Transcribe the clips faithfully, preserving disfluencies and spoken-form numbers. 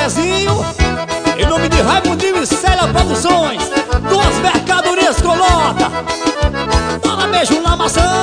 Zezinho, em nome de Raimundinho e Célia Produções, duas mercadorias colota. Dá beijo na maçã.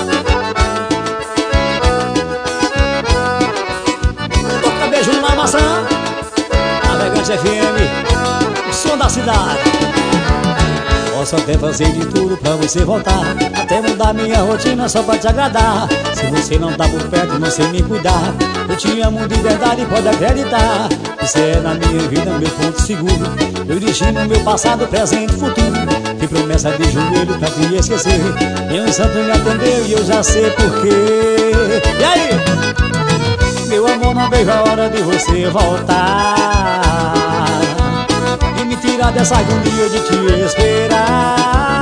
Toca beijo na maçã. Navegante F M, o som da cidade. Posso até fazer de tudo pra você voltar, até mudar minha rotina só pra te agradar. Se você não tá por perto, não sei me cuidar, eu te amo de verdade, pode acreditar. Você é na minha vida, meu ponto seguro, meu destino, meu passado, presente e futuro. Que promessa de joelho pra te esquecer, nenhum santo me atendeu e eu já sei porquê. E aí? Meu amor, não vejo a hora de você voltar e me tirar dessa agonia de te esperar.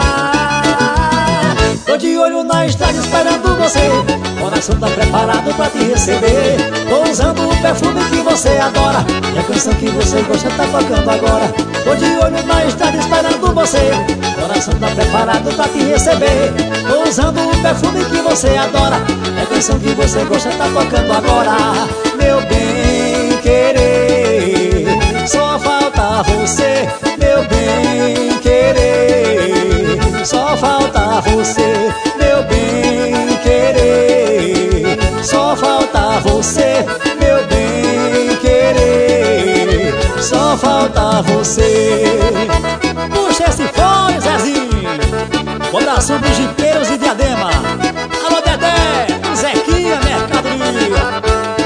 Tô de olho na estrada esperando você, coração tá preparado pra te receber. Tô usando o perfume que você adora e a canção que você gosta tá tocando agora. Tô de olho na estrada esperando você, coração tá preparado pra te receber. Tô usando o perfume que você adora e a canção que você gosta tá tocando agora. Meu bem querer, só falta você. Meu bem querer, só falta você. Meu bem querer, só falta você. Meu bem querer, só falta você. Puxa esse fone, Zezinho, coração dos jipeiros e Diadema. Alô, Dedé, Zequinha, mercadoria.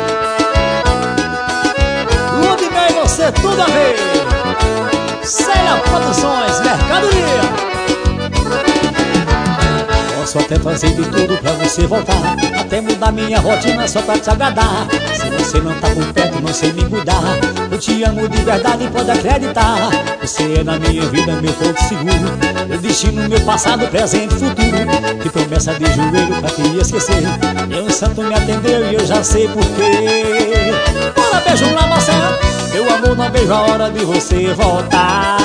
Ludmilla e você, tudo a ver. Célia Produções, mercadoria. Posso até fazer de tudo pra você voltar, até mudar minha rotina só pra te agradar. Se você não tá por perto, não sei me cuidar, eu te amo de verdade, pode acreditar. Você é na minha vida, meu porto seguro, meu destino, meu passado, presente e futuro. Que promessa de joelho pra te esquecer, nenhum santo me atendeu e eu já sei porquê. Bora, beijo na maçã. Meu amor, não vejo a hora de você voltar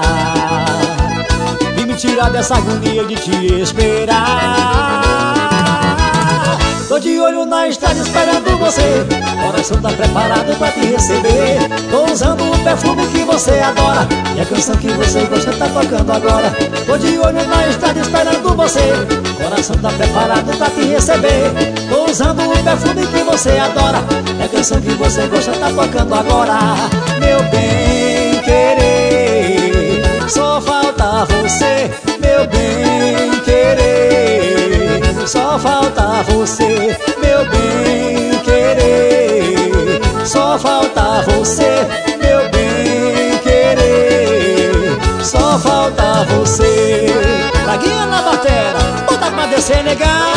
e me tirar dessa agonia de te esperar. Tô de olho na estrada esperando você, coração tá preparado pra te receber. Tô usando o perfume que você adora e a canção que você gosta tá tocando agora. Tô de olho na estrada esperando você, coração tá preparado pra te receber. Tô usando o perfume que você adora e a canção que você gosta tá tocando agora. Meu bem querer, só falta você. Meu bem querer, só falta você. Meu bem querer, só falta você. Meu bem querer, só falta você. Braguinha na batera, bota pra descer, negar.